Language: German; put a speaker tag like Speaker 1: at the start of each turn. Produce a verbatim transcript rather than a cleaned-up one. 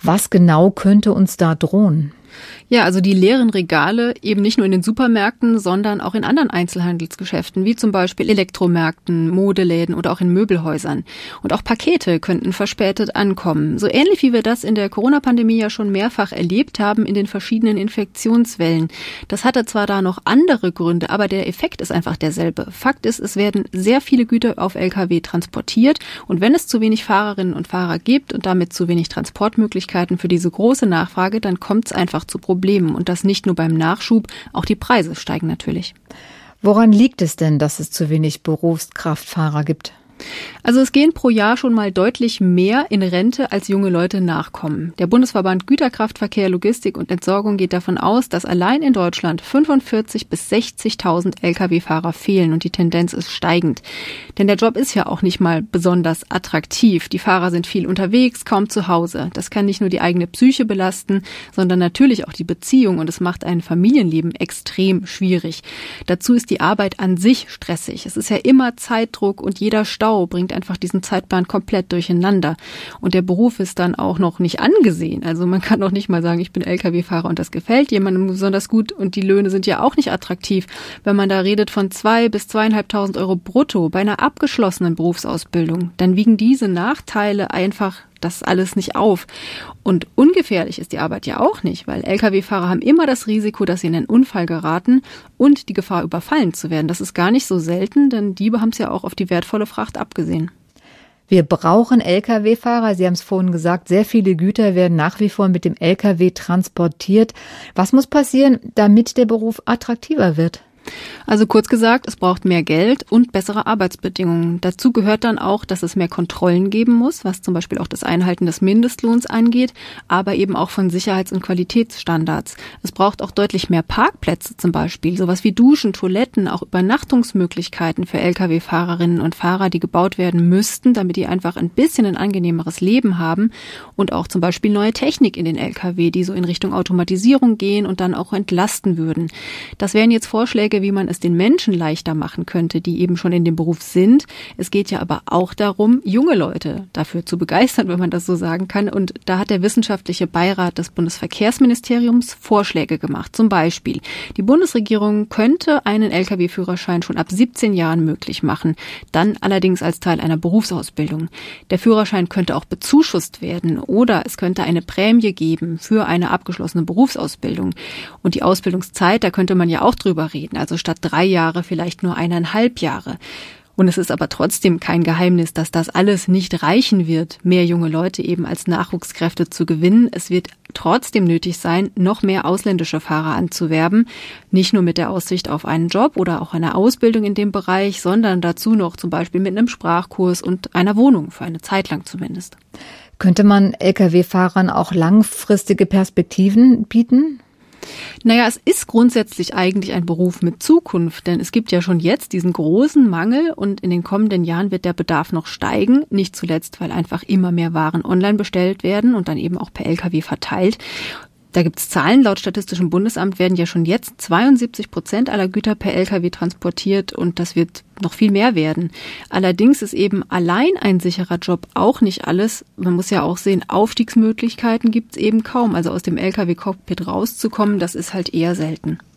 Speaker 1: Was genau könnte uns da drohen?
Speaker 2: Ja, also die leeren Regale eben nicht nur in den Supermärkten, sondern auch in anderen Einzelhandelsgeschäften, wie zum Beispiel Elektromärkten, Modeläden oder auch in Möbelhäusern. Und auch Pakete könnten verspätet ankommen. So ähnlich wie wir das in der Corona-Pandemie ja schon mehrfach erlebt haben in den verschiedenen Infektionswellen. Das hatte zwar da noch andere Gründe, aber der Effekt ist einfach derselbe. Fakt ist, es werden sehr viele Güter auf L K W transportiert. Und wenn es zu wenig Fahrerinnen und Fahrer gibt und damit zu wenig Transportmöglichkeiten für diese große Nachfrage, dann kommt es einfach zu Problemen. Und das nicht nur beim Nachschub, auch die Preise steigen natürlich.
Speaker 1: Woran liegt es denn, dass es zu wenig Berufskraftfahrer gibt?
Speaker 2: Also es gehen pro Jahr schon mal deutlich mehr in Rente, als junge Leute nachkommen. Der Bundesverband Güterkraftverkehr, Logistik und Entsorgung geht davon aus, dass allein in Deutschland fünfundvierzigtausend bis sechzigtausend L K W-Fahrer fehlen und die Tendenz ist steigend. Denn der Job ist ja auch nicht mal besonders attraktiv. Die Fahrer sind viel unterwegs, kaum zu Hause. Das kann nicht nur die eigene Psyche belasten, sondern natürlich auch die Beziehung und es macht ein Familienleben extrem schwierig. Dazu ist die Arbeit an sich stressig. Es ist ja immer Zeitdruck und jeder Stau bringt einfach diesen Zeitplan komplett durcheinander. Und der Beruf ist dann auch noch nicht angesehen. Also man kann auch nicht mal sagen, ich bin L K W-Fahrer und das gefällt jemandem besonders gut und die Löhne sind ja auch nicht attraktiv. Wenn man da redet von zwei bis zweieinhalbtausend Euro brutto bei einer abgeschlossenen Berufsausbildung, dann wiegen diese Nachteile einfach das alles nicht auf. Und ungefährlich ist die Arbeit ja auch nicht, weil L K W-Fahrer haben immer das Risiko, dass sie in einen Unfall geraten und die Gefahr, überfallen zu werden. Das ist gar nicht so selten, denn Diebe haben es ja auch auf die wertvolle Fracht abgesehen.
Speaker 1: Wir brauchen L K W-Fahrer. Sie haben es vorhin gesagt, sehr viele Güter werden nach wie vor mit dem L K W transportiert. Was muss passieren, damit der Beruf attraktiver wird?
Speaker 2: Also kurz gesagt, es braucht mehr Geld und bessere Arbeitsbedingungen. Dazu gehört dann auch, dass es mehr Kontrollen geben muss, was zum Beispiel auch das Einhalten des Mindestlohns angeht, aber eben auch von Sicherheits- und Qualitätsstandards. Es braucht auch deutlich mehr Parkplätze zum Beispiel, sowas wie Duschen, Toiletten, auch Übernachtungsmöglichkeiten für L K W-Fahrerinnen und Fahrer, die gebaut werden müssten, damit die einfach ein bisschen ein angenehmeres Leben haben und auch zum Beispiel neue Technik in den L K W, die so in Richtung Automatisierung gehen und dann auch entlasten würden. Das wären jetzt Vorschläge, wie man es den Menschen leichter machen könnte, die eben schon in dem Beruf sind. Es geht ja aber auch darum, junge Leute dafür zu begeistern, wenn man das so sagen kann. Und da hat der wissenschaftliche Beirat des Bundesverkehrsministeriums Vorschläge gemacht. Zum Beispiel, die Bundesregierung könnte einen L K W-Führerschein schon ab siebzehn Jahren möglich machen, dann allerdings als Teil einer Berufsausbildung. Der Führerschein könnte auch bezuschusst werden oder es könnte eine Prämie geben für eine abgeschlossene Berufsausbildung. Und die Ausbildungszeit, da könnte man ja auch drüber reden. Also statt drei Jahre vielleicht nur eineinhalb Jahre. Und es ist aber trotzdem kein Geheimnis, dass das alles nicht reichen wird, mehr junge Leute eben als Nachwuchskräfte zu gewinnen. Es wird trotzdem nötig sein, noch mehr ausländische Fahrer anzuwerben. Nicht nur mit der Aussicht auf einen Job oder auch eine Ausbildung in dem Bereich, sondern dazu noch zum Beispiel mit einem Sprachkurs und einer Wohnung, für eine Zeit lang zumindest.
Speaker 1: Könnte man L K W-Fahrern auch langfristige Perspektiven bieten?
Speaker 2: Naja, es ist grundsätzlich eigentlich ein Beruf mit Zukunft, denn es gibt ja schon jetzt diesen großen Mangel und in den kommenden Jahren wird der Bedarf noch steigen, nicht zuletzt, weil einfach immer mehr Waren online bestellt werden und dann eben auch per L K W verteilt. Da gibt's Zahlen, laut Statistischem Bundesamt werden ja schon jetzt zweiundsiebzig Prozent aller Güter per L K W transportiert und das wird noch viel mehr werden. Allerdings ist eben allein ein sicherer Job auch nicht alles. Man muss ja auch sehen, Aufstiegsmöglichkeiten gibt's eben kaum. Also aus dem L K W-Cockpit rauszukommen, das ist halt eher selten.